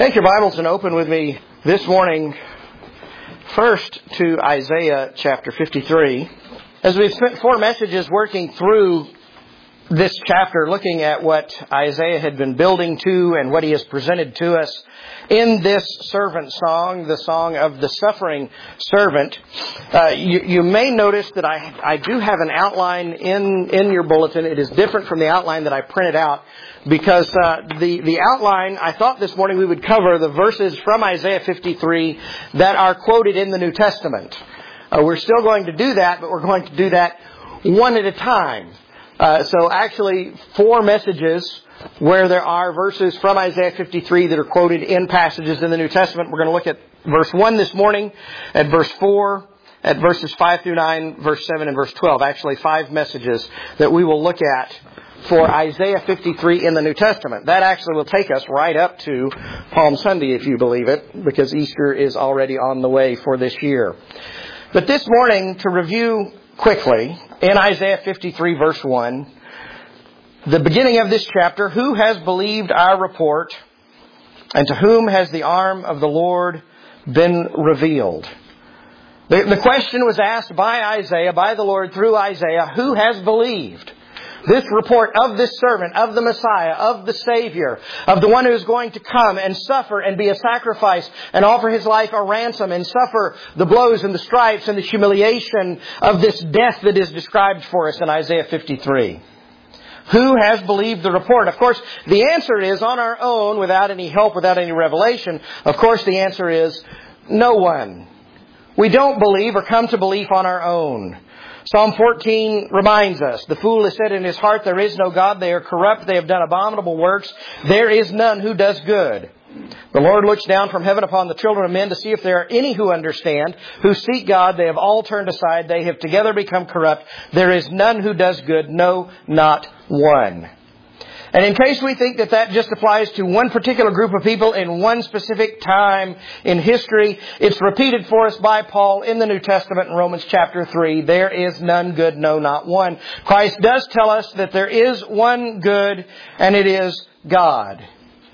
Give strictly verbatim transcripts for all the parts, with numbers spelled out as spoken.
Take your Bibles and open with me this morning first to Isaiah chapter fifty-three. As we've spent four messages working through this chapter, looking at what Isaiah had been building to and what he has presented to us in this servant song, the song of the suffering servant. Uh, you, you may notice that I, I do have an outline in, in your bulletin. It is different from the outline that I printed out because uh, the, the outline, I thought this morning we would cover the verses from Isaiah fifty-three that are quoted in the New Testament. Uh, we're still going to do that, but we're going to do that one at a time. Uh, so actually, four messages where there are verses from Isaiah fifty-three that are quoted in passages in the New Testament. We're going to look at verse one this morning, at verse four, at verses five through nine, verse seven, and verse twelve. Actually, five messages that we will look at for Isaiah fifty-three in the New Testament. That actually will take us right up to Palm Sunday, if you believe it, because Easter is already on the way for this year. But this morning, to review quickly, in Isaiah fifty-three, verse one, the beginning of this chapter, who has believed our report, and to whom has the arm of the Lord been revealed? The, the question was asked by Isaiah, by the Lord through Isaiah, who has believed this report of this servant, of the Messiah, of the Savior, of the one who is going to come and suffer and be a sacrifice and offer His life a ransom and suffer the blows and the stripes and the humiliation of this death that is described for us in Isaiah fifty-three. Who has believed the report? Of course, the answer is on our own, without any help, without any revelation. Of course, the answer is no one. We don't believe or come to belief on our own. Psalm fourteen reminds us, the fool has said in his heart, there is no God. They are corrupt. They have done abominable works. There is none who does good. The Lord looks down from heaven upon the children of men to see if there are any who understand, who seek God. They have all turned aside. They have together become corrupt. There is none who does good. No, not one. And in case we think that that just applies to one particular group of people in one specific time in history, it's repeated for us by Paul in the New Testament in Romans chapter three. There is none good, no, not one. Christ does tell us that there is one good, and it is God.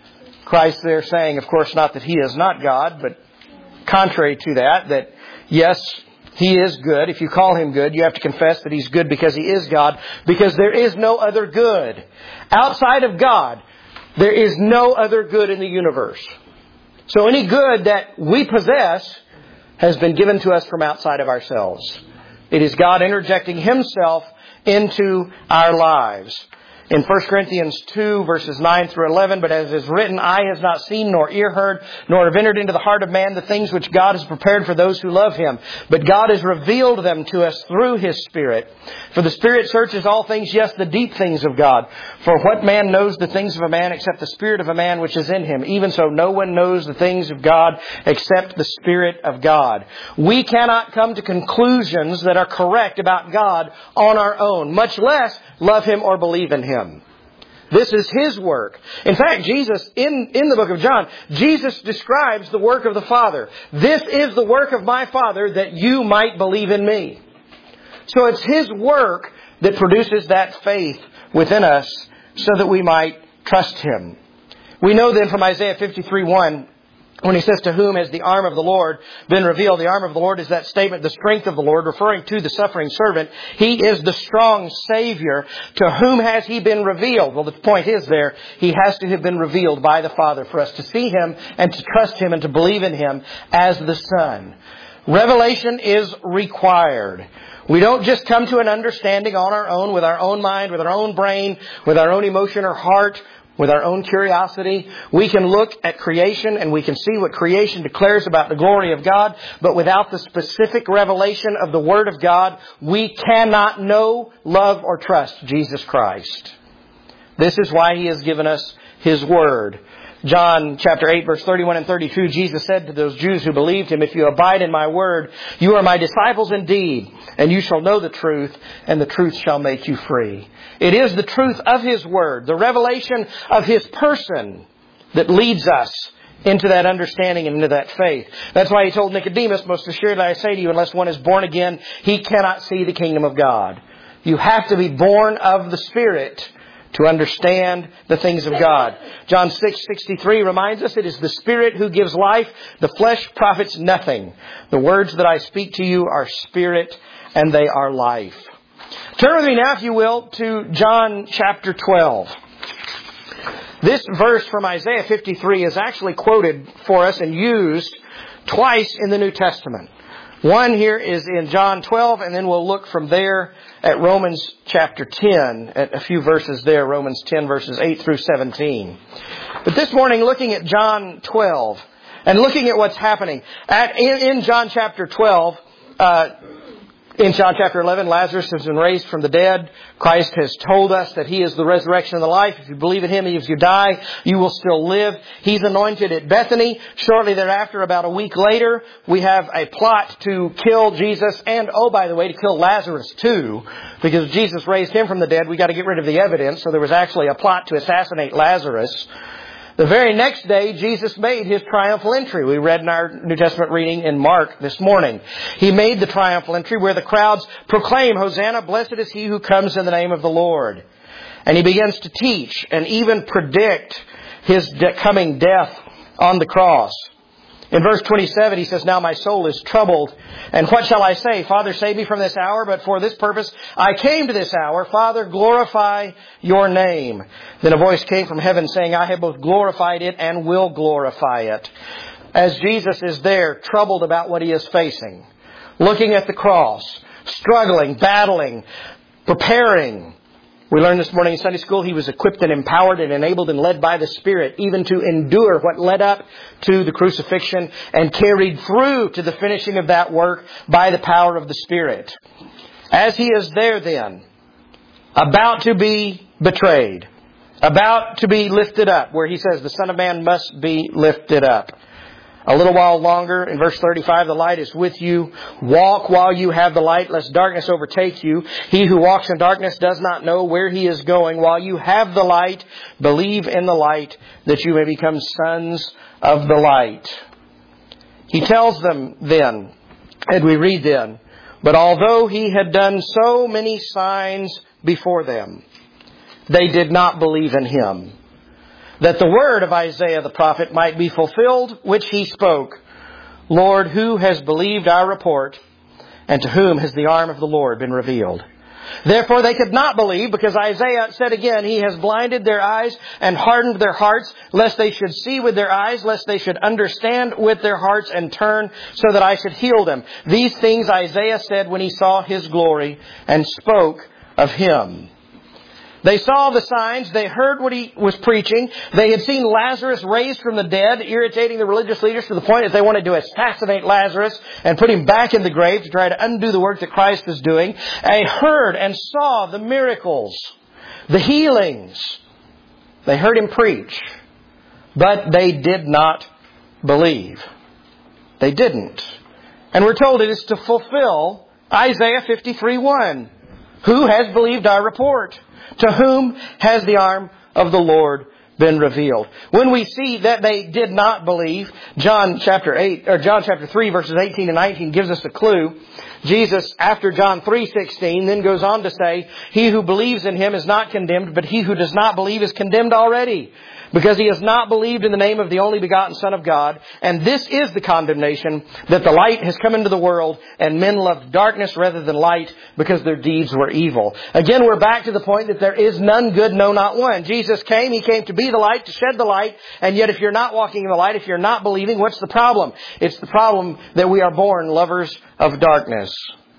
Christ there saying, of course, not that He is not God, but contrary to that, that yes, He is good. If you call Him good, you have to confess that He's good because He is God, because there is no other good. Outside of God, there is no other good in the universe. So any good that we possess has been given to us from outside of ourselves. It is God interjecting Himself into our lives. In First Corinthians two, verses nine through eleven, but as is written, eye has not seen, nor ear heard, nor have entered into the heart of man the things which God has prepared for those who love Him. But God has revealed them to us through His Spirit. For the Spirit searches all things, yes, the deep things of God. For what man knows the things of a man except the Spirit of a man which is in him? Even so, no one knows the things of God except the Spirit of God. We cannot come to conclusions that are correct about God on our own, much less love Him or believe in Him. This is His work. In fact, Jesus, in, in the book of John, Jesus describes the work of the Father. This is the work of my Father, that you might believe in me. So it's His work that produces that faith within us so that we might trust Him. We know then from Isaiah fifty-three one, when he says, to whom has the arm of the Lord been revealed? The arm of the Lord is that statement, the strength of the Lord, referring to the suffering servant. He is the strong Savior. To whom has He been revealed? Well, the point is there, He has to have been revealed by the Father for us to see Him and to trust Him and to believe in Him as the Son. Revelation is required. We don't just come to an understanding on our own, with our own mind, with our own brain, with our own emotion or heart, with our own curiosity. We can look at creation and we can see what creation declares about the glory of God, but without the specific revelation of the Word of God, we cannot know, love, or trust Jesus Christ. This is why He has given us His Word. John chapter eight, verse thirty-one and thirty-two, Jesus said to those Jews who believed Him, if you abide in my word, you are my disciples indeed, and you shall know the truth, and the truth shall make you free. It is the truth of His word, the revelation of His person, that leads us into that understanding and into that faith. That's why He told Nicodemus, most assuredly I say to you, unless one is born again, he cannot see the kingdom of God. You have to be born of the Spirit to understand the things of God. John six sixty-three reminds us, it is the Spirit who gives life. The flesh profits nothing. The words that I speak to you are spirit and they are life. Turn with me now, if you will, to John chapter twelve. This verse from Isaiah fifty-three is actually quoted for us and used twice in the New Testament. One here is in John twelve, and then we'll look from there at Romans chapter ten, at a few verses there, Romans ten verses eight through seventeen. But this morning, looking at John twelve, and looking at what's happening. At, in, in John chapter twelve, uh, in John chapter eleven, Lazarus has been raised from the dead. Christ has told us that He is the resurrection and the life. If you believe in Him, if you die, you will still live. He's anointed at Bethany. Shortly thereafter, about a week later, we have a plot to kill Jesus and, oh, by the way, to kill Lazarus too. Because Jesus raised him from the dead, we got to get rid of the evidence. So there was actually a plot to assassinate Lazarus. The very next day, Jesus made His triumphal entry. We read in our New Testament reading in Mark this morning. He made the triumphal entry where the crowds proclaim, Hosanna, blessed is He who comes in the name of the Lord. And He begins to teach and even predict His de- coming death on the cross. In verse twenty-seven, He says, now my soul is troubled. And what shall I say? Father, save me from this hour, but for this purpose I came to this hour. Father, glorify your name. Then a voice came from heaven saying, I have both glorified it and will glorify it. As Jesus is there, troubled about what He is facing, looking at the cross, struggling, battling, preparing. We learned this morning in Sunday school He was equipped and empowered and enabled and led by the Spirit even to endure what led up to the crucifixion and carried through to the finishing of that work by the power of the Spirit. As He is there then, about to be betrayed, about to be lifted up, where He says the Son of Man must be lifted up. A little while longer, in verse thirty-five, the light is with you. Walk while you have the light, lest darkness overtake you. He who walks in darkness does not know where he is going. While you have the light, believe in the light, that you may become sons of the light. He tells them then, and we read then, but although He had done so many signs before them, they did not believe in Him, that the word of Isaiah the prophet might be fulfilled, which he spoke. Lord, who has believed our report, and to whom has the arm of the Lord been revealed? Therefore they could not believe, because Isaiah said again, He has blinded their eyes and hardened their hearts, lest they should see with their eyes, lest they should understand with their hearts and turn, so that I should heal them. These things Isaiah said when he saw His glory and spoke of Him. They saw the signs. They heard what He was preaching. They had seen Lazarus raised from the dead, irritating the religious leaders to the point that they wanted to assassinate Lazarus and put him back in the grave to try to undo the work that Christ was doing. They heard and saw the miracles, the healings. They heard Him preach, but they did not believe. They didn't. And we're told it is to fulfill Isaiah fifty-three one. Who has believed our report? To whom has the arm of the Lord been revealed? When we see that they did not believe, John chapter eight or John chapter three verses eighteen and nineteen gives us a clue. Jesus, after John three sixteen, then goes on to say, He who believes in Him is not condemned, but he who does not believe is condemned already, because he has not believed in the name of the only begotten Son of God. And this is the condemnation, that the light has come into the world, and men loved darkness rather than light, because their deeds were evil. Again, we're back to the point that there is none good, no, not one. Jesus came, He came to be the light, to shed the light, and yet if you're not walking in the light, if you're not believing, what's the problem? It's the problem that we are born lovers of darkness.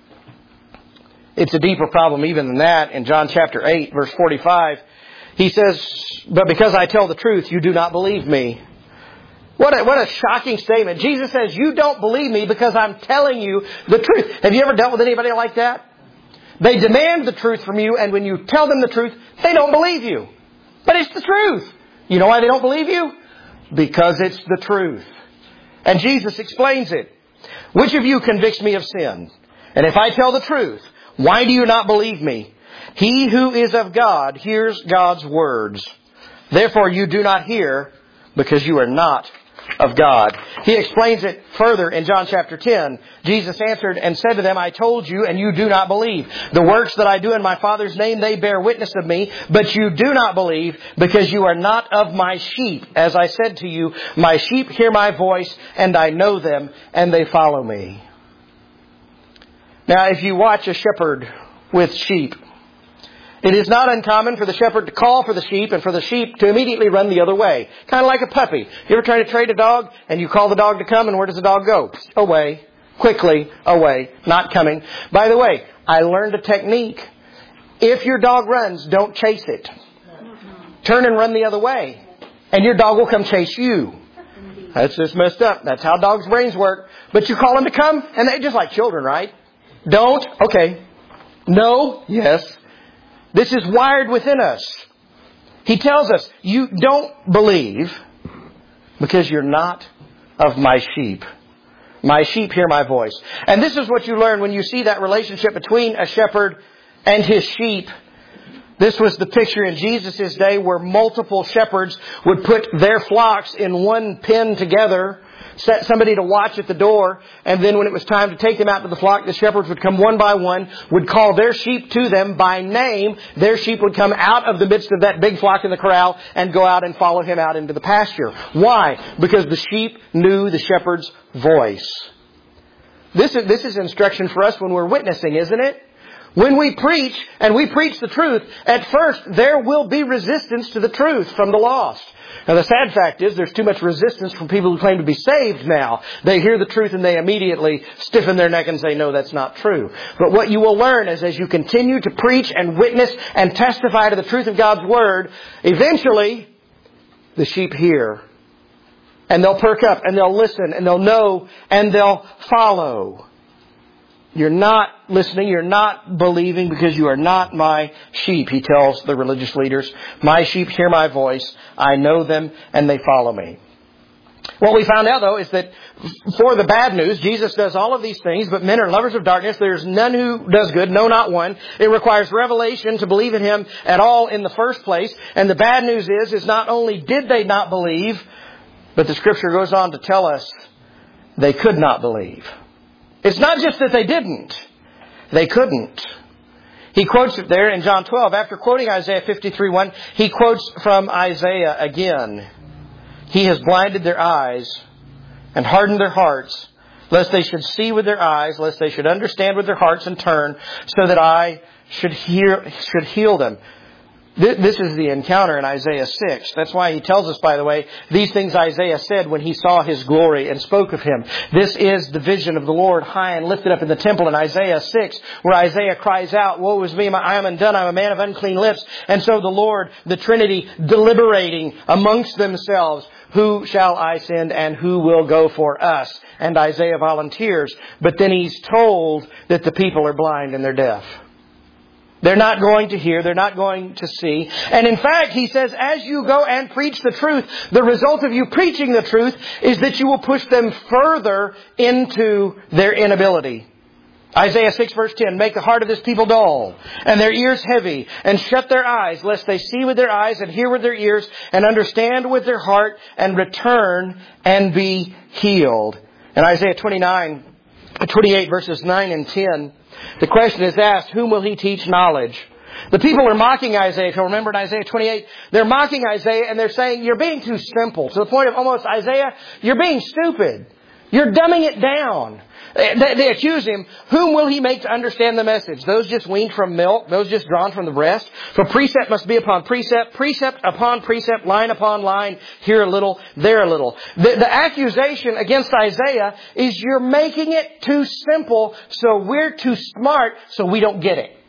It's a deeper problem even than that. In John chapter eight, verse forty-five, He says, but because I tell the truth, you do not believe me. What a, what a shocking statement. Jesus says, you don't believe me because I'm telling you the truth. Have you ever dealt with anybody like that? They demand the truth from you, and when you tell them the truth, they don't believe you. But it's the truth. You know why they don't believe you? Because it's the truth. And Jesus explains it. Which of you convicts me of sin? And if I tell the truth, why do you not believe me? He who is of God hears God's words. Therefore you do not hear, because you are not of God. He explains it further in John chapter ten. Jesus answered and said to them, I told you, and you do not believe. The works that I do in my Father's name, they bear witness of me, but you do not believe, because you are not of my sheep. As I said to you, my sheep hear my voice, and I know them, and they follow me. Now, if you watch a shepherd with sheep, it is not uncommon for the shepherd to call for the sheep and for the sheep to immediately run the other way. Kind of like a puppy. You ever try to trade a dog and you call the dog to come, and where does the dog go? Away. Quickly away. Not coming. By the way, I learned a technique. If your dog runs, don't chase it. Turn and run the other way. And your dog will come chase you. That's just messed up. That's how dogs' brains work. But you call them to come, and they just like children, right? Don't? Okay. No? Yes. This is wired within us. He tells us, you don't believe because you're not of my sheep. My sheep hear my voice. And this is what you learn when you see that relationship between a shepherd and his sheep. This was the picture in Jesus' day where multiple shepherds would put their flocks in one pen together, set somebody to watch at the door, and then when it was time to take them out to the flock, the shepherds would come one by one, would call their sheep to them by name. Their sheep would come out of the midst of that big flock in the corral and go out and follow him out into the pasture. Why? Because the sheep knew the shepherd's voice. This is, this is instruction for us when we're witnessing, isn't it? When we preach, and we preach the truth, at first there will be resistance to the truth from the lost. Now the sad fact is there's too much resistance from people who claim to be saved now. They hear the truth and they immediately stiffen their neck and say, no, that's not true. But what you will learn is as you continue to preach and witness and testify to the truth of God's Word, eventually the sheep hear. And they'll perk up and they'll listen and they'll know and they'll follow. You're not listening, you're not believing because you are not my sheep, he tells the religious leaders. My sheep hear my voice, I know them, and they follow me. What we found out, though, is that for the bad news, Jesus does all of these things, but men are lovers of darkness. There's none who does good, no, not one. It requires revelation to believe in him at all in the first place. And the bad news is, is not only did they not believe, but the Scripture goes on to tell us they could not believe. It's not just that they didn't. They couldn't. He quotes it there in John twelve. After quoting Isaiah fifty-three one, he quotes from Isaiah again. He has blinded their eyes and hardened their hearts, lest they should see with their eyes, lest they should understand with their hearts and turn, so that I should hear, should heal them. This is the encounter in Isaiah six. That's why he tells us, by the way, these things Isaiah said when he saw his glory and spoke of him. This is the vision of the Lord high and lifted up in the temple in Isaiah six, where Isaiah cries out, woe is me, I am undone, I am a man of unclean lips. And so the Lord, the Trinity, deliberating amongst themselves, who shall I send and who will go for us? And Isaiah volunteers. But then he's told that the people are blind and they're deaf. They're not going to hear. They're not going to see. And in fact, he says, as you go and preach the truth, the result of you preaching the truth is that you will push them further into their inability. Isaiah six verse ten, make the heart of this people dull and their ears heavy, and shut their eyes lest they see with their eyes and hear with their ears and understand with their heart and return and be healed. And Isaiah twenty-nine, twenty-eight verses nine and ten, the question is asked, whom will he teach knowledge? The people are mocking Isaiah. If you'll remember in Isaiah twenty-eight, they're mocking Isaiah and they're saying, you're being too simple. To the point of almost, Isaiah, you're being stupid. You're dumbing it down. They, they accuse him. Whom will he make to understand the message? Those just weaned from milk? Those just drawn from the breast? For precept must be upon precept, precept upon precept, line upon line, here a little, there a little. The, the accusation against Isaiah is you're making it too simple, so we're too smart, so we don't get it.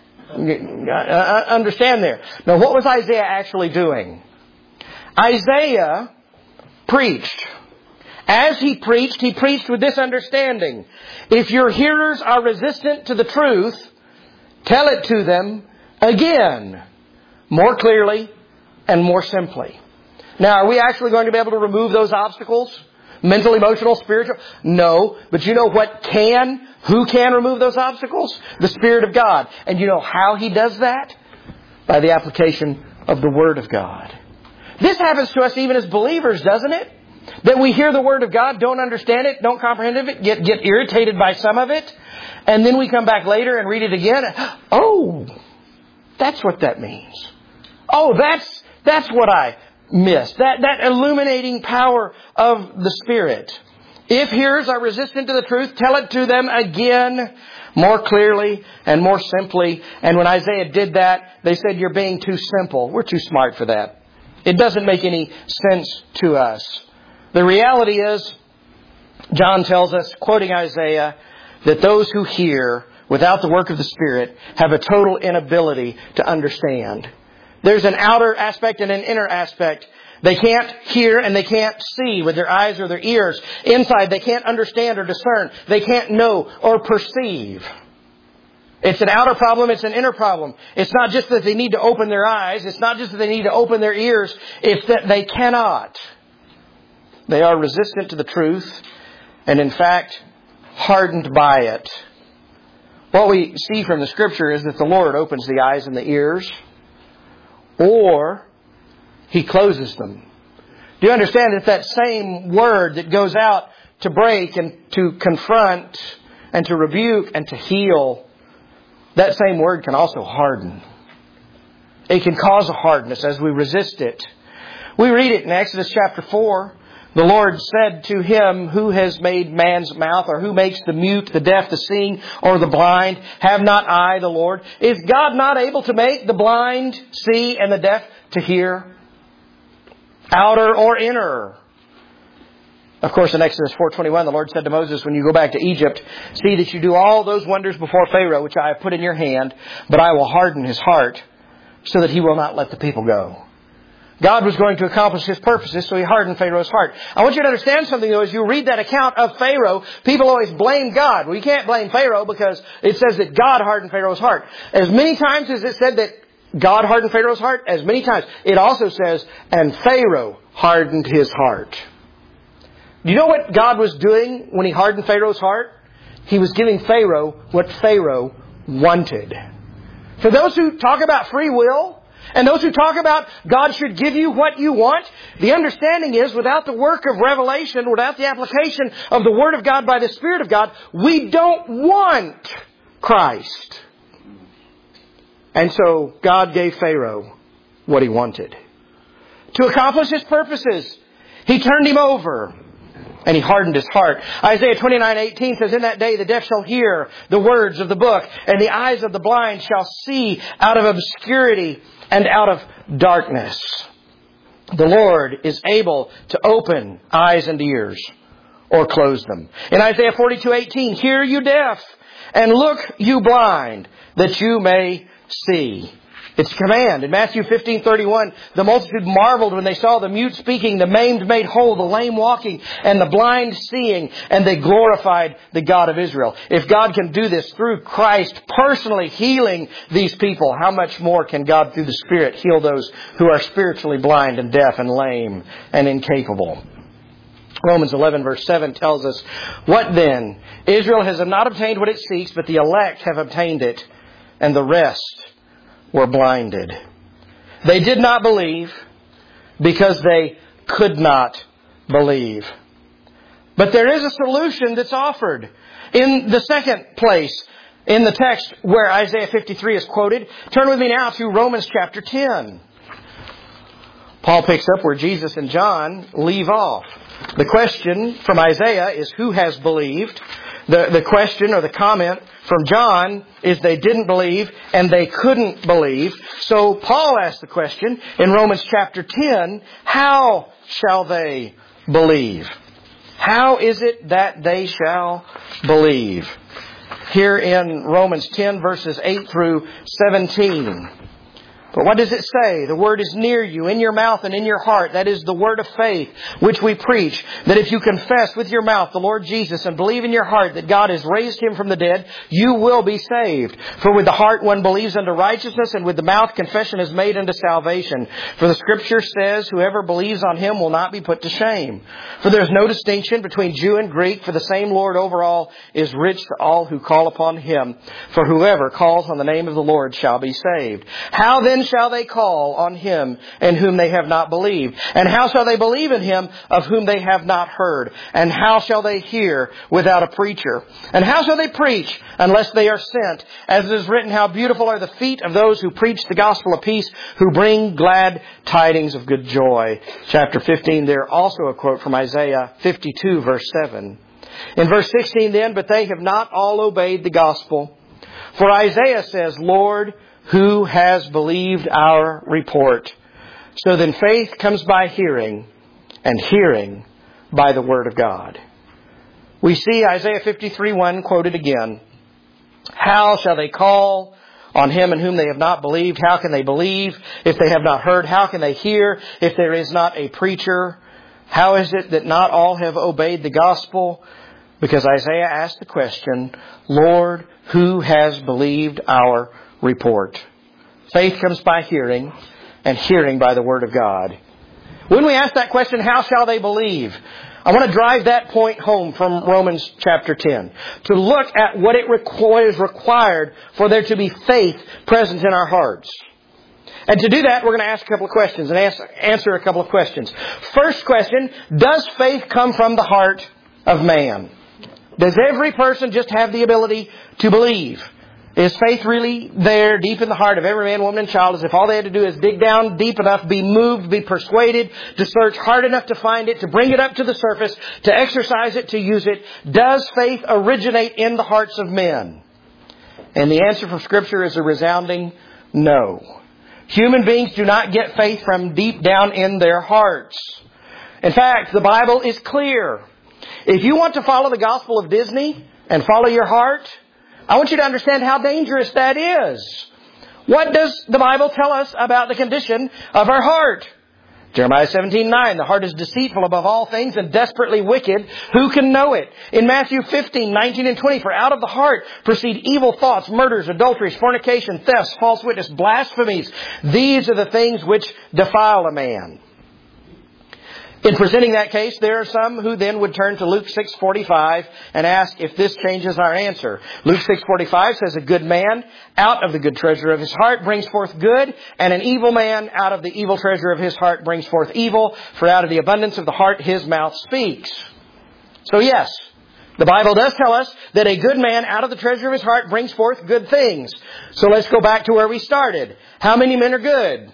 I understand there. Now, what was Isaiah actually doing? Isaiah preached. As he preached, he preached with this understanding. If your hearers are resistant to the truth, tell it to them again, more clearly and more simply. Now, are we actually going to be able to remove those obstacles? Mental, emotional, spiritual? No. But you know what can? Who can remove those obstacles? The Spirit of God. And you know how He does that? By the application of the Word of God. This happens to us even as believers, doesn't it? That we hear the Word of God, don't understand it, don't comprehend it, get, get irritated by some of it, and then we come back later and read it again. Oh, that's what that means. Oh, that's that's what I missed. That, that illuminating power of the Spirit. If hearers are resistant to the truth, tell it to them again, more clearly and more simply. And when Isaiah did that, they said, you're being too simple. We're too smart for that. It doesn't make any sense to us. The reality is, John tells us, quoting Isaiah, that those who hear without the work of the Spirit have a total inability to understand. There's an outer aspect and an inner aspect. They can't hear and they can't see with their eyes or their ears. Inside, they can't understand or discern. They can't know or perceive. It's an outer problem. It's an inner problem. It's not just that they need to open their eyes. It's not just that they need to open their ears. It's that they cannot. They are resistant to the truth and, in fact, hardened by it. What we see from the Scripture is that the Lord opens the eyes and the ears, or He closes them. Do you understand that that same word that goes out to break and to confront and to rebuke and to heal, that same word can also harden. It can cause a hardness as we resist it. We read it in Exodus chapter four. The Lord said to him, who has made man's mouth, or who makes the mute, the deaf, the seeing, or the blind? Have not I, the Lord? Is God not able to make the blind see and the deaf to hear? Outer or inner? Of course, in Exodus four twenty-one, the Lord said to Moses, when you go back to Egypt, see that you do all those wonders before Pharaoh, which I have put in your hand, but I will harden his heart so that he will not let the people go. God was going to accomplish His purposes, so He hardened Pharaoh's heart. I want you to understand something, though. As you read that account of Pharaoh, people always blame God. Well, you can't blame Pharaoh because it says that God hardened Pharaoh's heart. As many times as it said that God hardened Pharaoh's heart, as many times it also says, and Pharaoh hardened his heart. Do you know what God was doing when He hardened Pharaoh's heart? He was giving Pharaoh what Pharaoh wanted. For those who talk about free will, and those who talk about God should give you what you want, the understanding is without the work of revelation, without the application of the Word of God by the Spirit of God, we don't want Christ. And so God gave Pharaoh what he wanted. To accomplish His purposes, He turned him over and He hardened his heart. Isaiah twenty-nine eighteen says, in that day the deaf shall hear the words of the book, and the eyes of the blind shall see out of obscurity and out of darkness. The Lord is able to open eyes and ears or close them. In Isaiah forty-two eighteen, hear you deaf, and look you blind, that you may see. It's a command. In Matthew fifteen thirty-one, the multitude marveled when they saw the mute speaking, the maimed made whole, the lame walking, and the blind seeing, and they glorified the God of Israel. If God can do this through Christ personally healing these people, how much more can God through the Spirit heal those who are spiritually blind and deaf and lame and incapable? Romans eleven verse seven tells us, what then? Israel has not obtained what it seeks, but the elect have obtained it, and the rest were blinded. They did not believe because they could not believe. But there is a solution that's offered. In the second place, in the text where Isaiah fifty-three is quoted, turn with me now to Romans chapter ten. Paul picks up where Jesus and John leave off. The question from Isaiah is, who has believed? The, the question or the comment from John is they didn't believe and they couldn't believe. So Paul asked the question in Romans chapter ten, how shall they believe? How is it that they shall believe? Here in Romans ten verses eight through seventeen. But what does it say? The word is near you, in your mouth and in your heart. That is the word of faith, which we preach. That if you confess with your mouth the Lord Jesus and believe in your heart that God has raised Him from the dead, you will be saved. For with the heart one believes unto righteousness, and with the mouth confession is made unto salvation. For the Scripture says, whoever believes on Him will not be put to shame. For there is no distinction between Jew and Greek, for the same Lord over all is rich to all who call upon Him. For whoever calls on the name of the Lord shall be saved. How then then shall they call on him in whom they have not believed? And how shall they believe in him of whom they have not heard? And how shall they hear without a preacher? And how shall they preach unless they are sent? As it is written, how beautiful are the feet of those who preach the gospel of peace, who bring glad tidings of good joy. Chapter fifteen, there also a quote from Isaiah fifty-two, verse seven. In verse sixteen then, but they have not all obeyed the gospel. For Isaiah says, Lord, who has believed our report? So then faith comes by hearing, and hearing by the word of God. We see Isaiah fifty-three one quoted again. How shall they call on him in whom they have not believed? How can they believe if they have not heard? How can they hear if there is not a preacher? How is it that not all have obeyed the gospel? Because Isaiah asked the question, Lord, who has believed our report? Faith comes by hearing, and hearing by the word of God. When we ask that question, how shall they believe? I want to drive that point home from Romans chapter ten. To look at what it is required for there to be faith present in our hearts. And to do that, we're going to ask a couple of questions and answer a couple of questions. First question, does faith come from the heart of man? Does every person just have the ability to believe? Is faith really there deep in the heart of every man, woman, and child, as if all they had to do is dig down deep enough, be moved, be persuaded, to search hard enough to find it, to bring it up to the surface, to exercise it, to use it? Does faith originate in the hearts of men? And the answer from Scripture is a resounding no. Human beings do not get faith from deep down in their hearts. In fact, the Bible is clear. If you want to follow the gospel of Disney and follow your heart, I want you to understand how dangerous that is. What does the Bible tell us about the condition of our heart? Jeremiah seventeen nine, the heart is deceitful above all things and desperately wicked. Who can know it? In Matthew fifteen nineteen and twenty, for out of the heart proceed evil thoughts, murders, adulteries, fornication, thefts, false witness, blasphemies. These are the things which defile a man. In presenting that case, there are some who then would turn to Luke six forty-five and ask if this changes our answer. Luke six forty-five says, a good man out of the good treasure of his heart brings forth good, and an evil man out of the evil treasure of his heart brings forth evil, for out of the abundance of the heart his mouth speaks. So yes, the Bible does tell us that a good man out of the treasure of his heart brings forth good things. So let's go back to where we started. How many men are good?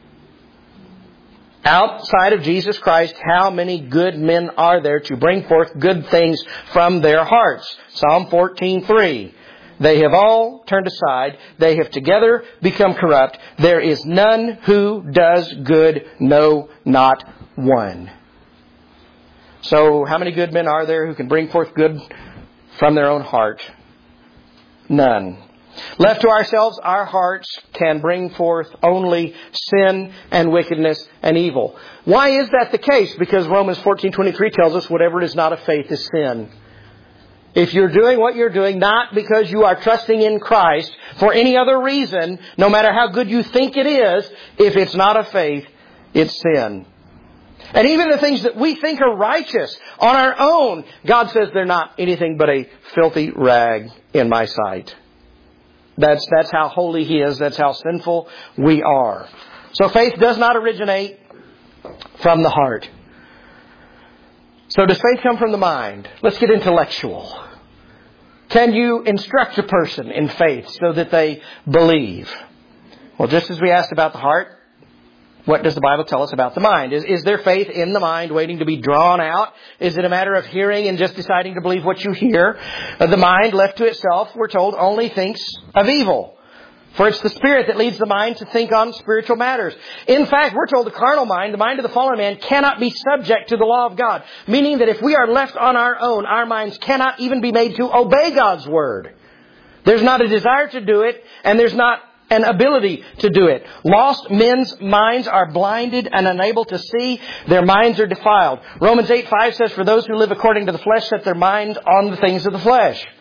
Outside of Jesus Christ, how many good men are there to bring forth good things from their hearts? Psalm fourteen three. They have all turned aside. They have together become corrupt. There is none who does good, no, not one. So how many good men are there who can bring forth good from their own heart? None. Left to ourselves, our hearts can bring forth only sin and wickedness and evil. Why is that the case? Because Romans fourteen twenty-three tells us whatever is not of faith is sin. If you're doing what you're doing, not because you are trusting in Christ for any other reason, no matter how good you think it is, if it's not of faith, it's sin. And even the things that we think are righteous on our own, God says they're not anything but a filthy rag in my sight. That's, that's how holy He is. That's how sinful we are. So faith does not originate from the heart. So does faith come from the mind? Let's get intellectual. Can you instruct a person in faith so that they believe? Well, just as we asked about the heart, what does the Bible tell us about the mind? Is, is there faith in the mind waiting to be drawn out? Is it a matter of hearing and just deciding to believe what you hear? Uh, the mind, left to itself, we're told, only thinks of evil. For it's the Spirit that leads the mind to think on spiritual matters. In fact, we're told the carnal mind, the mind of the fallen man, cannot be subject to the law of God. Meaning that if we are left on our own, our minds cannot even be made to obey God's Word. There's not a desire to do it, and there's not an ability to do it. Lost men's minds are blinded and unable to see. Their minds are defiled. Romans eight five says, for those who live according to the flesh set their mind on the things of the flesh.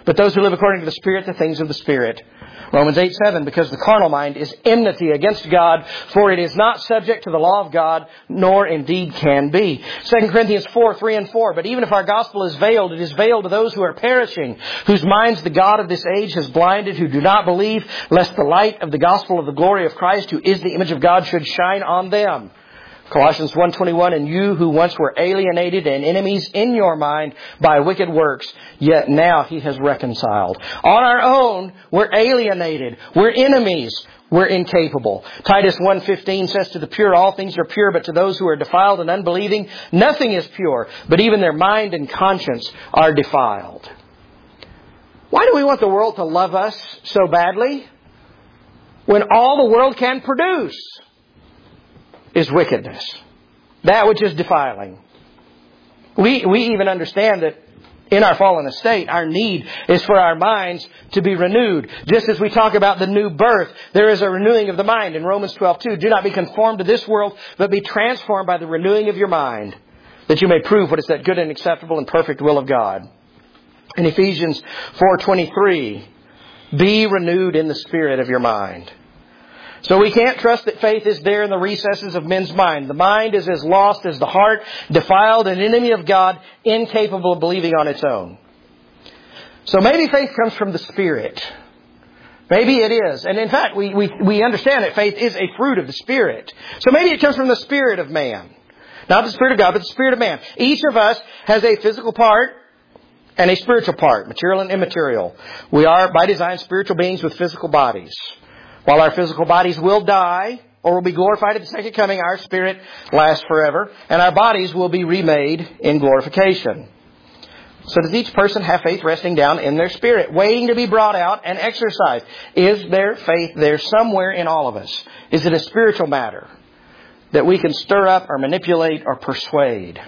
but those who live according to the Spirit, the things of the Spirit. Romans eight seven, because the carnal mind is enmity against God, for it is not subject to the law of God, nor indeed can be. Second Corinthians four, three and four, but even if our gospel is veiled, it is veiled to those who are perishing, whose minds the God of this age has blinded, who do not believe, lest the light of the gospel of the glory of Christ, who is the image of God, should shine on them. Colossians one twenty-one, and you who once were alienated and enemies in your mind by wicked works, yet now He has reconciled. On our own, we're alienated. We're enemies. We're incapable. Titus one fifteen says, to the pure all things are pure, but to those who are defiled and unbelieving, nothing is pure, but even their mind and conscience are defiled. Why do we want the world to love us so badly when all the world can produce is wickedness, that which is defiling? We we even understand that in our fallen estate, our need is for our minds to be renewed. Just as we talk about the new birth, there is a renewing of the mind. In Romans twelve two, do not be conformed to this world, but be transformed by the renewing of your mind, that you may prove what is that good and acceptable and perfect will of God. In Ephesians four twenty-three, be renewed in the spirit of your mind. So we can't trust that faith is there in the recesses of men's mind. The mind is as lost as the heart, defiled, an enemy of God, incapable of believing on its own. So maybe faith comes from the Spirit. Maybe it is. And in fact, we, we, we understand that faith is a fruit of the Spirit. So maybe it comes from the spirit of man. Not the Spirit of God, but the spirit of man. Each of us has a physical part and a spiritual part, material and immaterial. We are, by design, spiritual beings with physical bodies. While our physical bodies will die or will be glorified at the second coming, our spirit lasts forever, and our bodies will be remade in glorification. So does each person have faith resting down in their spirit, waiting to be brought out and exercised? Is there faith there somewhere in all of us? Is it a spiritual matter that we can stir up or manipulate or persuade?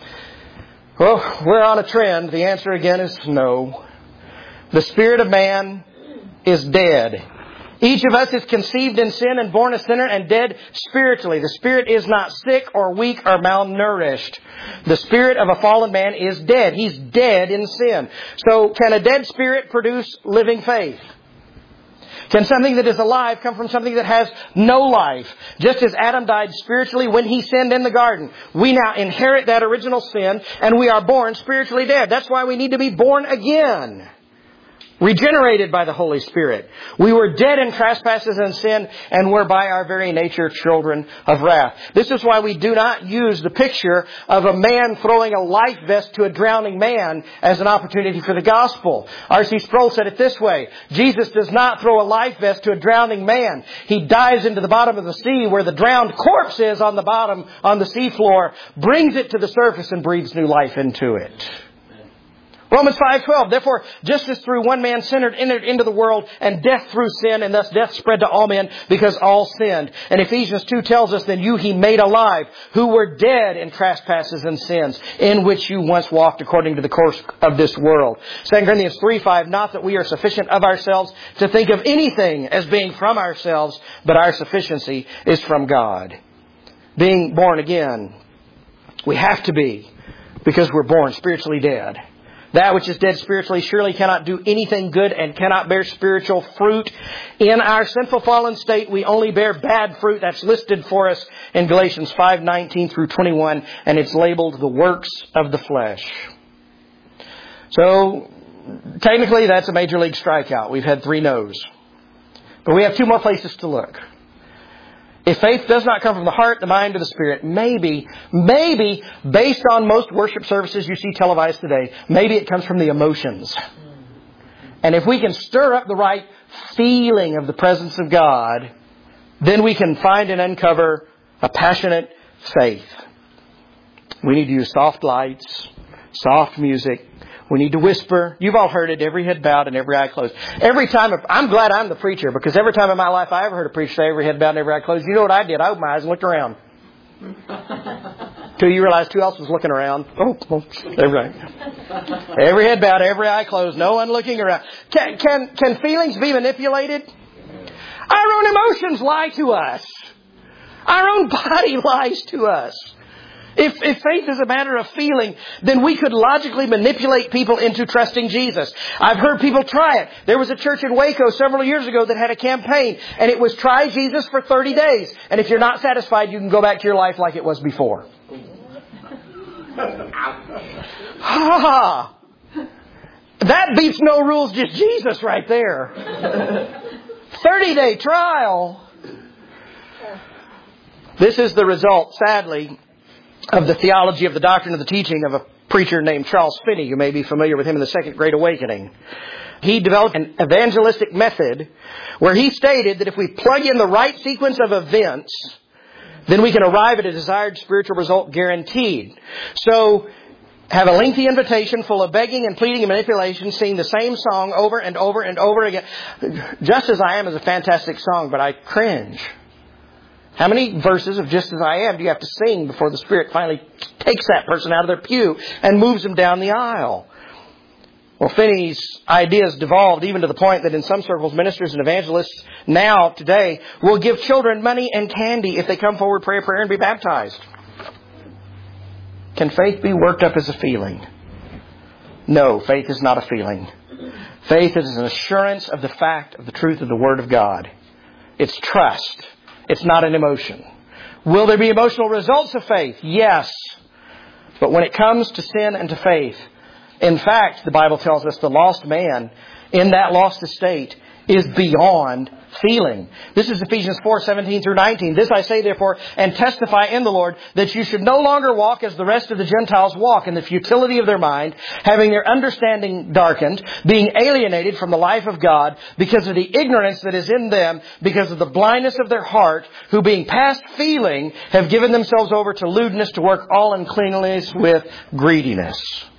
Well, we're on a trend. The answer again is no. The spirit of man is dead. Each of us is conceived in sin and born a sinner and dead spiritually. The spirit is not sick or weak or malnourished. The spirit of a fallen man is dead. He's dead in sin. So can a dead spirit produce living faith? Can something that is alive come from something that has no life? Just as Adam died spiritually when he sinned in the garden, we now inherit that original sin and we are born spiritually dead. That's why we need to be born again. Regenerated by the Holy Spirit. We were dead in trespasses and sin, and were by our very nature children of wrath. This is why we do not use the picture of a man throwing a life vest to a drowning man as an opportunity for the gospel. R C Sproul said it this way: Jesus does not throw a life vest to a drowning man. He dives into the bottom of the sea where the drowned corpse is on the bottom, on the seafloor, brings it to the surface and breathes new life into it. Romans five twelve, therefore, just as through one man sin entered into the world, and death through sin, and thus death spread to all men, because all sinned. And Ephesians two tells us, then you He made alive, who were dead in trespasses and sins, in which you once walked according to the course of this world. Second Corinthians three five, not that we are sufficient of ourselves to think of anything as being from ourselves, but our sufficiency is from God. Being born again, we have to be, because we're born spiritually dead. That which is dead spiritually surely cannot do anything good and cannot bear spiritual fruit. In our sinful fallen state, we only bear bad fruit. That's listed for us in Galatians five nineteen through twenty-one, and it's labeled the works of the flesh. So, technically, that's a major league strikeout. We've had three no's. But we have two more places to look. If faith does not come from the heart, the mind, or the spirit, maybe, maybe, based on most worship services you see televised today, maybe it comes from the emotions. And if we can stir up the right feeling of the presence of God, then we can find and uncover a passionate faith. We need to use soft lights, soft music. We need to whisper. You've all heard it. Every head bowed and every eye closed. Every time, I'm glad I'm the preacher, because every time in my life I ever heard a preacher say every head bowed and every eye closed, you know what I did? I opened my eyes and looked around. Till you realized who else was looking around. Oh, oh every, every head bowed, every eye closed, no one looking around. Can, can, can feelings be manipulated? Our own emotions lie to us. Our own body lies to us. If, if faith is a matter of feeling, then we could logically manipulate people into trusting Jesus. I've heard people try it. There was a church in Waco several years ago that had a campaign, and it was try Jesus for thirty days. And if you're not satisfied, you can go back to your life like it was before. Ha! That beats no rules, just Jesus right there. thirty-day trial. This is the result, sadly, of the theology of the doctrine of the teaching of a preacher named Charles Finney. You may be familiar with him in the Second Great Awakening. He developed an evangelistic method where he stated that if we plug in the right sequence of events, then we can arrive at a desired spiritual result guaranteed. So, have a lengthy invitation full of begging and pleading and manipulation, sing the same song over and over and over again. Just As I Am is a fantastic song, but I cringe. How many verses of Just As I Am do you have to sing before the Spirit finally takes that person out of their pew and moves them down the aisle? Well, Finney's ideas devolved even to the point that in some circles, ministers and evangelists now, today, will give children money and candy if they come forward, pray a prayer, and be baptized. Can faith be worked up as a feeling? No, faith is not a feeling. Faith is an assurance of the fact of the truth of the Word of God. It's trust. It's not an emotion. Will there be emotional results of faith? Yes. But when it comes to sin and to faith, in fact, the Bible tells us the lost man in that lost estate is beyond feeling. This is Ephesians four, seventeen through nineteen. This I say therefore and testify in the Lord that you should no longer walk as the rest of the Gentiles walk in the futility of their mind, having their understanding darkened, being alienated from the life of God because of the ignorance that is in them, because of the blindness of their heart, who being past feeling have given themselves over to lewdness, to work all uncleanness with greediness.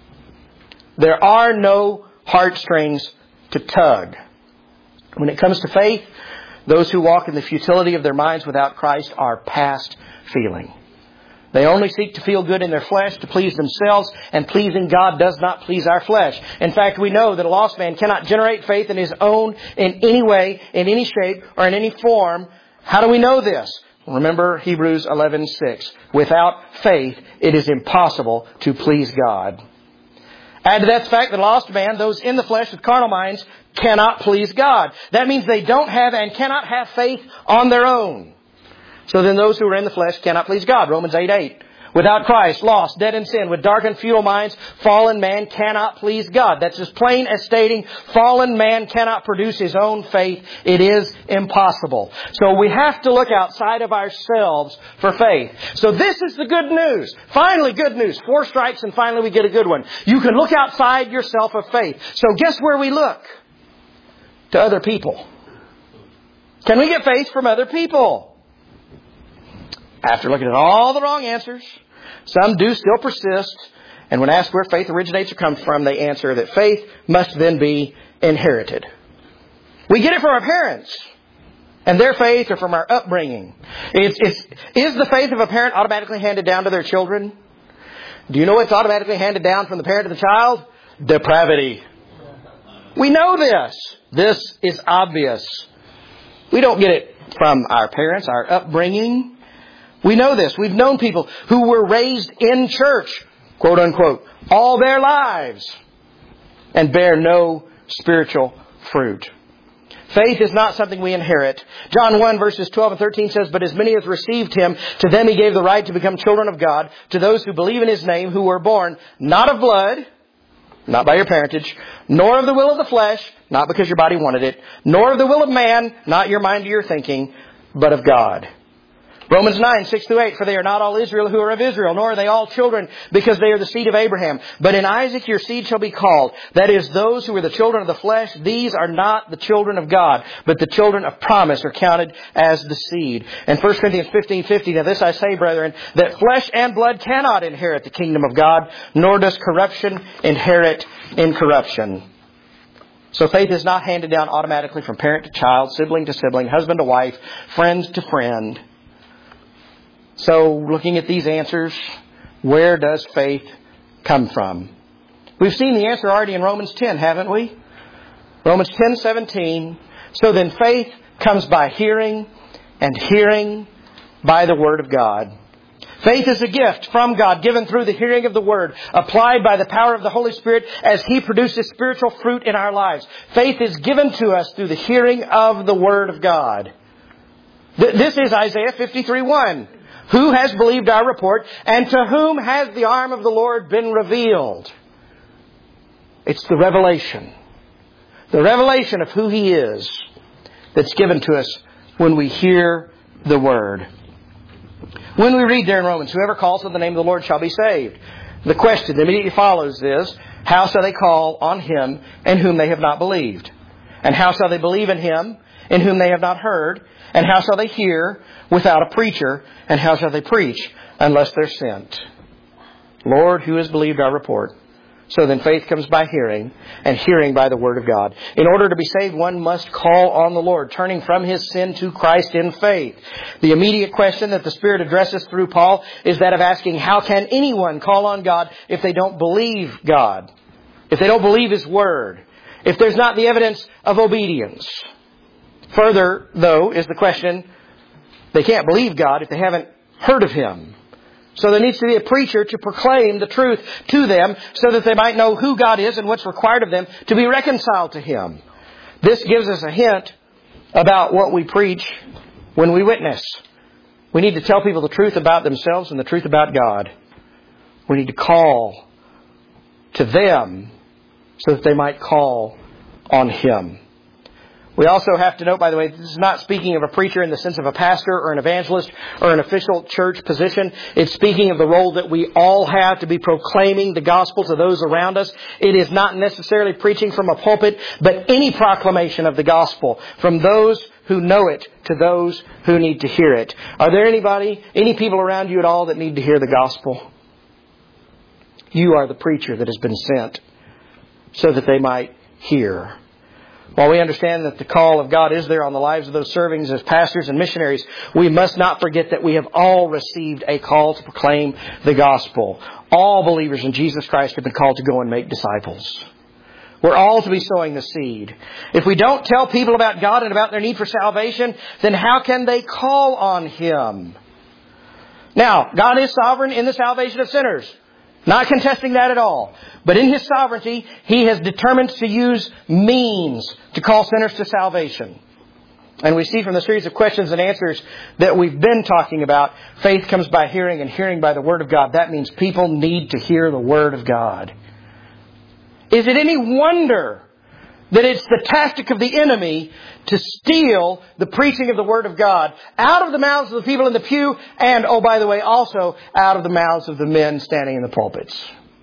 There are no heartstrings to tug. When it comes to faith, those who walk in the futility of their minds without Christ are past feeling. They only seek to feel good in their flesh, to please themselves, and pleasing God does not please our flesh. In fact, we know that a lost man cannot generate faith in his own in any way, in any shape, or in any form. How do we know this? Remember Hebrews eleven six. Without faith, it is impossible to please God. Add to that fact that a lost man, those in the flesh with carnal minds, cannot please God. That means they don't have and cannot have faith on their own. So then those who are in the flesh cannot please God. Romans eight eight. Without Christ, lost, dead in sin, with darkened, futile minds, fallen man cannot please God. That's as plain as stating fallen man cannot produce his own faith. It is impossible. So we have to look outside of ourselves for faith. So this is the good news. Finally, good news. Four strikes and finally we get a good one. You can look outside yourself of faith. So guess where we look? To other people. Can we get faith from other people? After looking at all the wrong answers, some do still persist. And when asked where faith originates or comes from, they answer that faith must then be inherited. We get it from our parents and their faith, or from our upbringing. It's, it's, is the faith of a parent automatically handed down to their children? Do you know what's automatically handed down from the parent to the child? Depravity. We know this. This is obvious. We don't get it from our parents, our upbringing. We know this. We've known people who were raised in church, quote unquote, all their lives and bear no spiritual fruit. Faith is not something we inherit. John one verses twelve and thirteen says, but as many as received Him, to them He gave the right to become children of God, to those who believe in His name, who were born not of blood, not by your parentage, nor of the will of the flesh, not because your body wanted it, nor of the will of man, not your mind or your thinking, but of God. Romans nine, six through eight, for they are not all Israel who are of Israel, nor are they all children, because they are the seed of Abraham. But in Isaac your seed shall be called. That is, those who are the children of the flesh, these are not the children of God, but the children of promise are counted as the seed. And First Corinthians fifteen fifty, now this I say, brethren, that flesh and blood cannot inherit the kingdom of God, nor does corruption inherit incorruption. So faith is not handed down automatically from parent to child, sibling to sibling, husband to wife, friend to friend. So, looking at these answers, where does faith come from? We've seen the answer already in Romans ten, haven't we? Romans ten seventeen. So then faith comes by hearing, and hearing by the Word of God. Faith is a gift from God given through the hearing of the Word, applied by the power of the Holy Spirit as He produces spiritual fruit in our lives. Faith is given to us through the hearing of the Word of God. This is Isaiah fifty-three one. Who has believed our report, and to whom has the arm of the Lord been revealed? It's the revelation. The revelation of who He is that's given to us when we hear the Word. When we read there in Romans, whoever calls on the name of the Lord shall be saved. The question that immediately follows is, how shall they call on Him in whom they have not believed? And how shall they believe in Him in whom they have not heard? And how shall they hear without a preacher? And how shall they preach unless they're sent? Lord, who has believed our report? So then faith comes by hearing, and hearing by the Word of God. In order to be saved, one must call on the Lord, turning from his sin to Christ in faith. The immediate question that the Spirit addresses through Paul is that of asking, how can anyone call on God if they don't believe God? If they don't believe His Word? If there's not the evidence of obedience? Further, though, is the question, they can't believe God if they haven't heard of Him. So there needs to be a preacher to proclaim the truth to them so that they might know who God is and what's required of them to be reconciled to Him. This gives us a hint about what we preach when we witness. We need to tell people the truth about themselves and the truth about God. We need to call to them so that they might call on Him. We also have to note, by the way, this is not speaking of a preacher in the sense of a pastor or an evangelist or an official church position. It's speaking of the role that we all have to be proclaiming the gospel to those around us. It is not necessarily preaching from a pulpit, but any proclamation of the gospel from those who know it to those who need to hear it. Are there anybody, any people around you at all that need to hear the gospel? You are the preacher that has been sent so that they might hear. While we understand that the call of God is there on the lives of those serving as pastors and missionaries, we must not forget that we have all received a call to proclaim the gospel. All believers in Jesus Christ have been called to go and make disciples. We're all to be sowing the seed. If we don't tell people about God and about their need for salvation, then how can they call on Him? Now, God is sovereign in the salvation of sinners. Not contesting that at all. But in His sovereignty, He has determined to use means to call sinners to salvation. And we see from the series of questions and answers that we've been talking about, faith comes by hearing and hearing by the Word of God. That means people need to hear the Word of God. Is it any wonder that it's the tactic of the enemy to steal the preaching of the Word of God out of the mouths of the people in the pew and, oh, by the way, also out of the mouths of the men standing in the pulpits?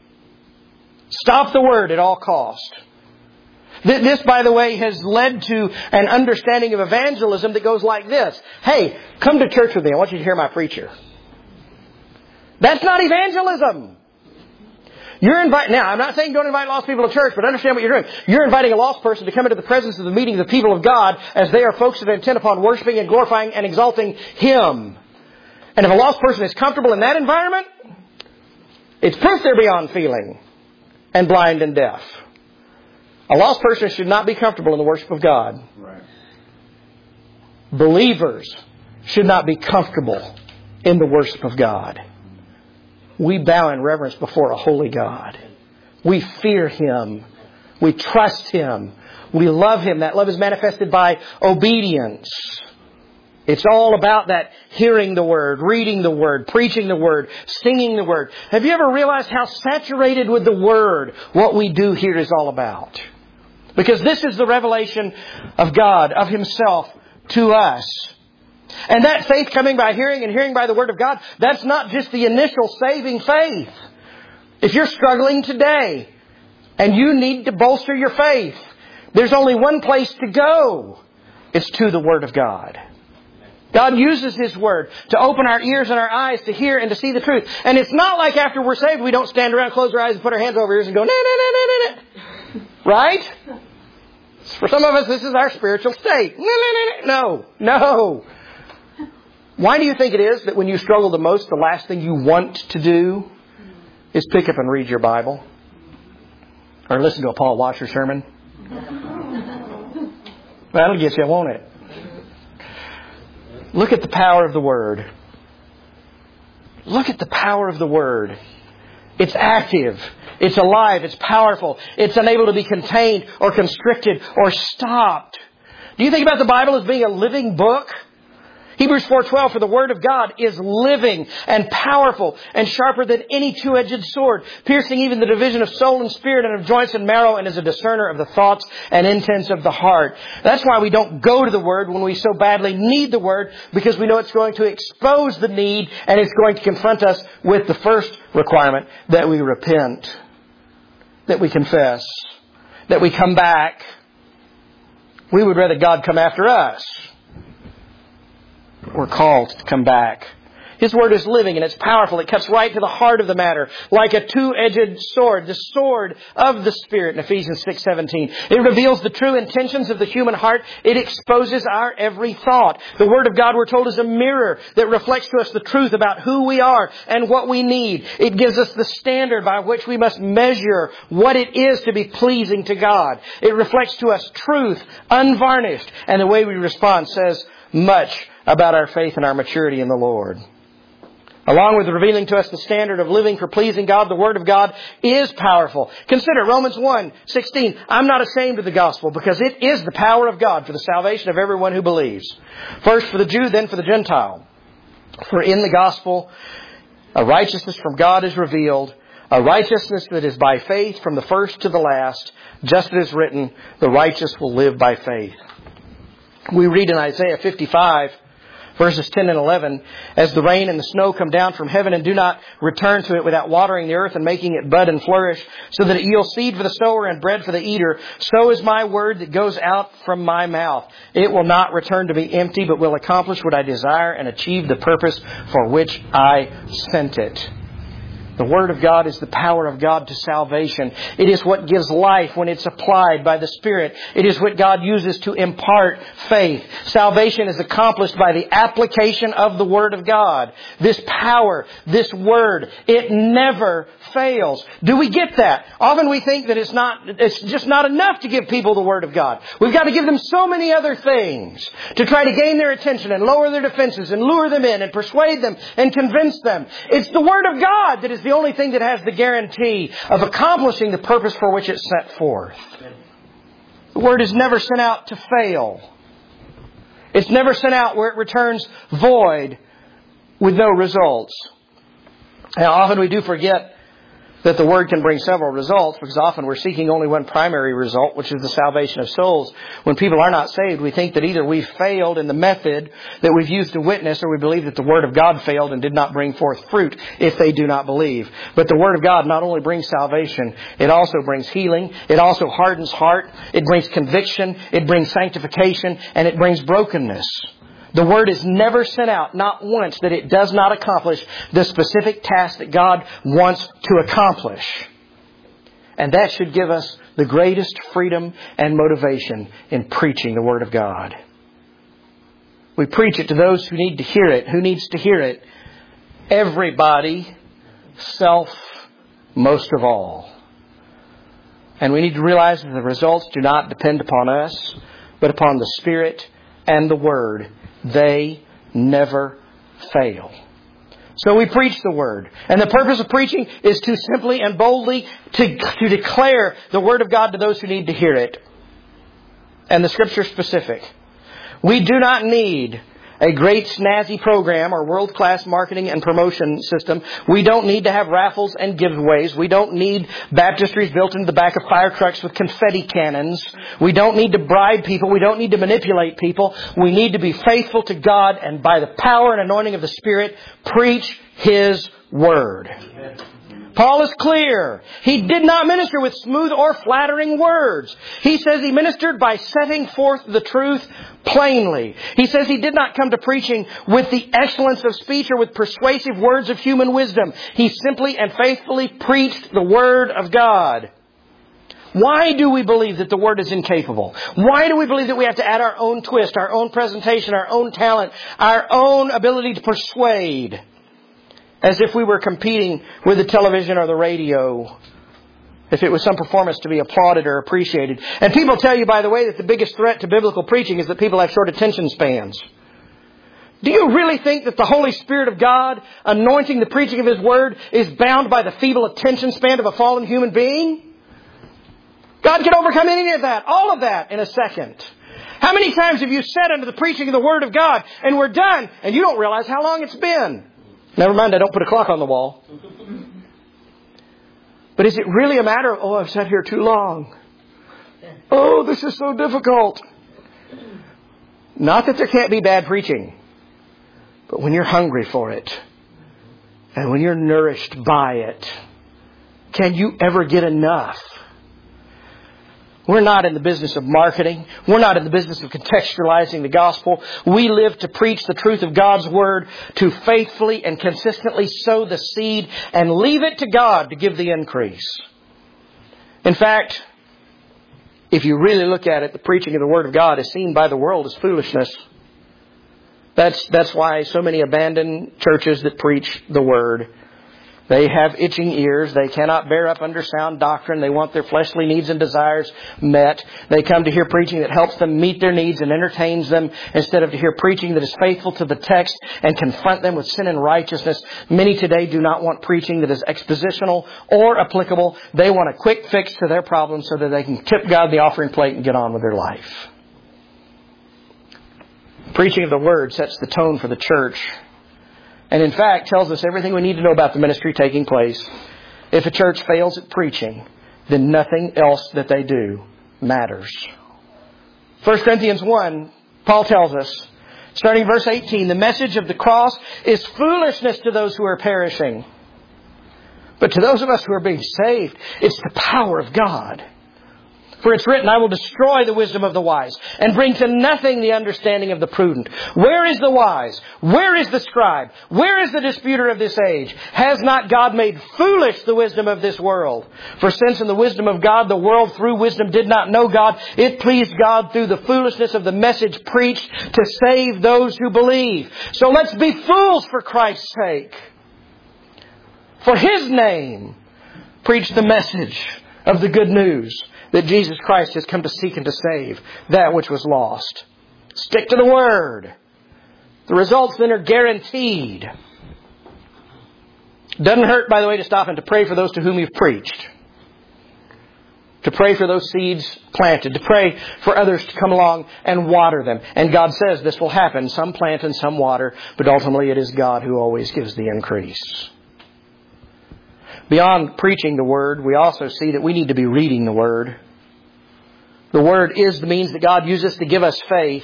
Stop the Word at all cost. This, by the way, has led to an understanding of evangelism that goes like this. Hey, come to church with me. I want you to hear my preacher. That's not evangelism. You're inviting, now I'm not saying don't invite lost people to church, but understand what you're doing. You're inviting a lost person to come into the presence of the meeting of the people of God as they are folks that are intent upon worshiping and glorifying and exalting Him. And if a lost person is comfortable in that environment, it's proof they're beyond feeling and blind and deaf. A lost person should not be comfortable in the worship of God. Right. Believers should not be comfortable in the worship of God. We bow in reverence before a holy God. We fear Him. We trust Him. We love Him. That love is manifested by obedience. It's all about that hearing the Word, reading the Word, preaching the Word, singing the Word. Have you ever realized how saturated with the Word what we do here is all about? Because this is the revelation of God, of Himself to us. And that faith coming by hearing and hearing by the Word of God, that's not just the initial saving faith. If you're struggling today and you need to bolster your faith, there's only one place to go. It's to the Word of God. God uses His Word to open our ears and our eyes to hear and to see the truth. And it's not like after we're saved, we don't stand around, close our eyes, and put our hands over our ears and go, nah, nah, nah, nah, nah. Right? For some of us, this is our spiritual state. Nah, nah, nah, no, no. Why do you think it is that when you struggle the most, the last thing you want to do is pick up and read your Bible? Or listen to a Paul Washer sermon? That'll get you, won't it? Look at the power of the Word. Look at the power of the Word. It's active. It's alive. It's powerful. It's unable to be contained or constricted or stopped. Do you think about the Bible as being a living book? Hebrews four twelve, for the Word of God is living and powerful and sharper than any two-edged sword, piercing even the division of soul and spirit and of joints and marrow, and is a discerner of the thoughts and intents of the heart. That's why we don't go to the Word when we so badly need the Word, because we know it's going to expose the need and it's going to confront us with the first requirement, that we repent, that we confess, that we come back. We would rather God come after us. We're called to come back. His Word is living and it's powerful. It cuts right to the heart of the matter, like a two-edged sword, the sword of the Spirit in Ephesians six seventeen. It reveals the true intentions of the human heart. It exposes our every thought. The Word of God, we're told, is a mirror that reflects to us the truth about who we are and what we need. It gives us the standard by which we must measure what it is to be pleasing to God. It reflects to us truth, unvarnished, and the way we respond says much about our faith and our maturity in the Lord. Along with revealing to us the standard of living for pleasing God, the Word of God is powerful. Consider Romans one sixteen. I'm not ashamed of the gospel, because it is the power of God for the salvation of everyone who believes. First for the Jew, then for the Gentile. For in the gospel, a righteousness from God is revealed, a righteousness that is by faith from the first to the last, just as written, the righteous will live by faith. We read in Isaiah fifty-five, verses ten and eleven, as the rain and the snow come down from heaven and do not return to it without watering the earth and making it bud and flourish, so that it yields seed for the sower and bread for the eater, so is my word that goes out from my mouth. It will not return to me empty, but will accomplish what I desire and achieve the purpose for which I sent it. The Word of God is the power of God to salvation. It is what gives life when it's applied by the Spirit. It is what God uses to impart faith. Salvation is accomplished by the application of the Word of God. This power, this Word, it never fails. Do we get that? Often we think that it's not, it's just not enough to give people the Word of God. We've got to give them so many other things to try to gain their attention and lower their defenses and lure them in and persuade them and convince them. It's the Word of God that is the only thing that has the guarantee of accomplishing the purpose for which it's set forth. The Word is never sent out to fail. It's never sent out where it returns void with no results. Now, often we do forget that the Word can bring several results, because often we're seeking only one primary result, which is the salvation of souls. When people are not saved, we think that either we've failed in the method that we've used to witness, or we believe that the Word of God failed and did not bring forth fruit if they do not believe. But the Word of God not only brings salvation, it also brings healing. It also hardens heart. It brings conviction. It brings sanctification. And it brings brokenness. The Word is never sent out, not once, that it does not accomplish the specific task that God wants to accomplish. And that should give us the greatest freedom and motivation in preaching the Word of God. We preach it to those who need to hear it. Who needs to hear it? Everybody, self most of all. And we need to realize that the results do not depend upon us, but upon the Spirit and the Word. They never fail. So we preach the Word. And the purpose of preaching is to simply and boldly to, to declare the Word of God to those who need to hear it. And the Scripture specific. We do not need a great snazzy program or world-class marketing and promotion system. We don't need to have raffles and giveaways. We don't need baptistries built into the back of fire trucks with confetti cannons. We don't need to bribe people. We don't need to manipulate people. We need to be faithful to God, and by the power and anointing of the Spirit, preach His Word. Amen. Paul is clear. He did not minister with smooth or flattering words. He says he ministered by setting forth the truth plainly. He says he did not come to preaching with the excellence of speech or with persuasive words of human wisdom. He simply and faithfully preached the Word of God. Why do we believe that the Word is incapable? Why do we believe that we have to add our own twist, our own presentation, our own talent, our own ability to persuade? As if we were competing with the television or the radio. If it was some performance to be applauded or appreciated. And people tell you, by the way, that the biggest threat to biblical preaching is that people have short attention spans. Do you really think that the Holy Spirit of God, anointing the preaching of His Word, is bound by the feeble attention span of a fallen human being? God can overcome any of that, all of that, in a second. How many times have you sat under the preaching of the Word of God and we're done and you don't realize how long it's been? Never mind, I don't put a clock on the wall. But is it really a matter of, oh, I've sat here too long. Oh, this is so difficult. Not that there can't be bad preaching. But when you're hungry for it, and when you're nourished by it, can you ever get enough? We're not in the business of marketing. We're not in the business of contextualizing the gospel. We live to preach the truth of God's Word, to faithfully and consistently sow the seed and leave it to God to give the increase. In fact, if you really look at it, the preaching of the Word of God is seen by the world as foolishness. That's, that's why so many abandon churches that preach the Word. They have itching ears. They cannot bear up under sound doctrine. They want their fleshly needs and desires met. They come to hear preaching that helps them meet their needs and entertains them instead of to hear preaching that is faithful to the text and confront them with sin and righteousness. Many today do not want preaching that is expositional or applicable. They want a quick fix to their problems so that they can tip God the offering plate and get on with their life. Preaching of the Word sets the tone for the church. And in fact, tells us everything we need to know about the ministry taking place. If a church fails at preaching, then nothing else that they do matters. First Corinthians one, Paul tells us, starting verse eighteen, the message of the cross is foolishness to those who are perishing. But to those of us who are being saved, it's the power of God. For it's written, I will destroy the wisdom of the wise and bring to nothing the understanding of the prudent. Where is the wise? Where is the scribe? Where is the disputer of this age? Has not God made foolish the wisdom of this world? For since in the wisdom of God, the world through wisdom did not know God, it pleased God through the foolishness of the message preached to save those who believe. So let's be fools for Christ's sake. For His name, preach the message of the good news that Jesus Christ has come to seek and to save that which was lost. Stick to the Word. The results then are guaranteed. Doesn't hurt, by the way, to stop and to pray for those to whom you've preached. To pray for those seeds planted. To pray for others to come along and water them. And God says this will happen. Some plant and some water. But ultimately it is God who always gives the increase. Beyond preaching the Word, we also see that we need to be reading the Word. The Word is the means that God uses to give us faith.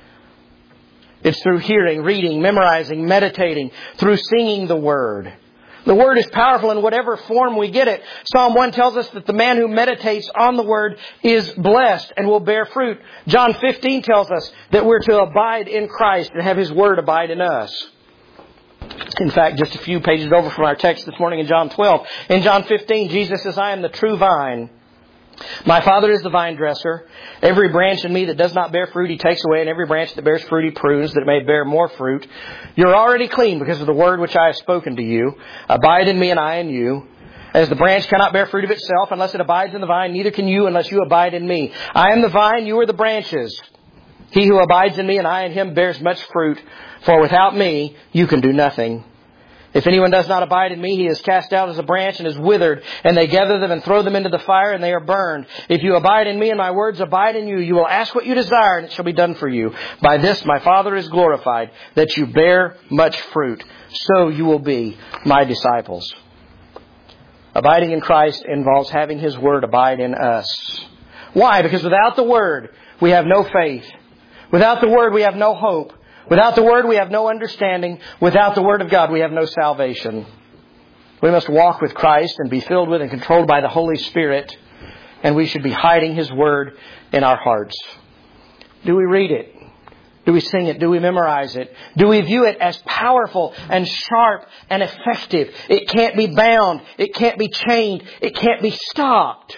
It's through hearing, reading, memorizing, meditating, through singing the Word. The Word is powerful in whatever form we get it. Psalm one tells us that the man who meditates on the Word is blessed and will bear fruit. John fifteen tells us that we're to abide in Christ and have His Word abide in us. In fact, just a few pages over from our text this morning in John twelve. In John fifteen, Jesus says, I am the true vine. My Father is the vine dresser. Every branch in me that does not bear fruit, He takes away. And every branch that bears fruit, He prunes, that it may bear more fruit. You're already clean because of the word which I have spoken to you. Abide in me and I in you. As the branch cannot bear fruit of itself unless it abides in the vine, neither can you unless you abide in me. I am the vine, you are the branches. He who abides in me and I in him bears much fruit. For without me, you can do nothing. If anyone does not abide in me, he is cast out as a branch and is withered. And they gather them and throw them into the fire and they are burned. If you abide in me and my words abide in you, you will ask what you desire and it shall be done for you. By this my Father is glorified, that you bear much fruit. So you will be my disciples. Abiding in Christ involves having His Word abide in us. Why? Because without the Word, we have no faith. Without the Word, we have no hope. Without the Word, we have no understanding. Without the Word of God, we have no salvation. We must walk with Christ and be filled with and controlled by the Holy Spirit. And we should be hiding His Word in our hearts. Do we read it? Do we sing it? Do we memorize it? Do we view it as powerful and sharp and effective? It can't be bound. It can't be chained. It can't be stopped.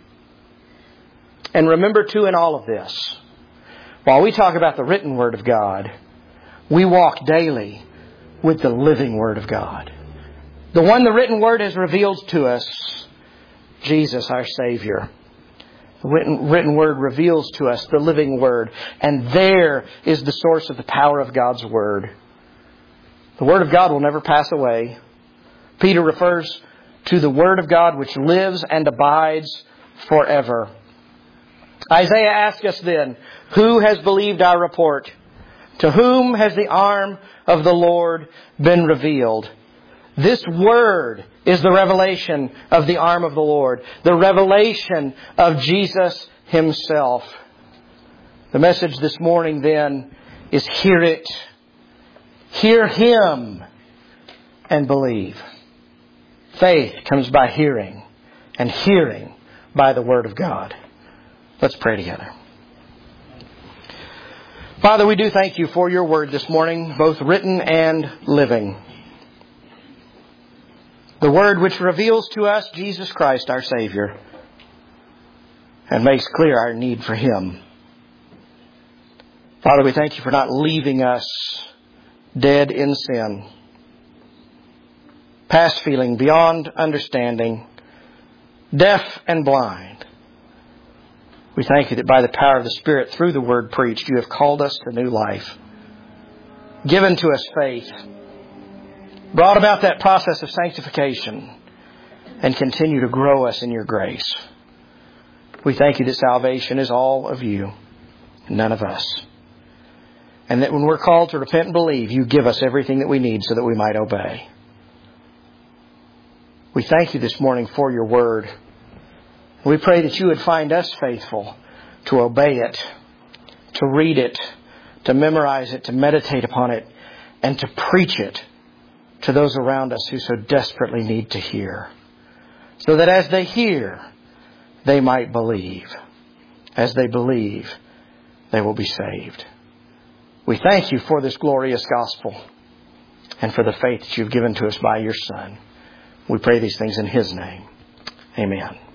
And remember too in all of this, while we talk about the written Word of God, we walk daily with the living Word of God. The one the written Word has revealed to us, Jesus our Savior. The written, written Word reveals to us the living Word. And there is the source of the power of God's Word. The Word of God will never pass away. Peter refers to the Word of God which lives and abides forever. Isaiah asks us then, who has believed our report? To whom has the arm of the Lord been revealed? This Word is the revelation of the arm of the Lord. The revelation of Jesus Himself. The message this morning then is hear it. Hear Him and believe. Faith comes by hearing, and hearing by the Word of God. Let's pray together. Father, we do thank You for Your Word this morning, both written and living. The Word which reveals to us Jesus Christ, our Savior, and makes clear our need for Him. Father, we thank You for not leaving us dead in sin, past feeling, beyond understanding, deaf and blind. We thank You that by the power of the Spirit, through the Word preached, You have called us to new life, given to us faith, brought about that process of sanctification, and continue to grow us in Your grace. We thank You that salvation is all of You, none of us. And that when we're called to repent and believe, You give us everything that we need so that we might obey. We thank You this morning for Your Word. We pray that You would find us faithful to obey it, to read it, to memorize it, to meditate upon it, and to preach it to those around us who so desperately need to hear. So that as they hear, they might believe. As they believe, they will be saved. We thank You for this glorious gospel and for the faith that You've given to us by Your Son. We pray these things in His name. Amen.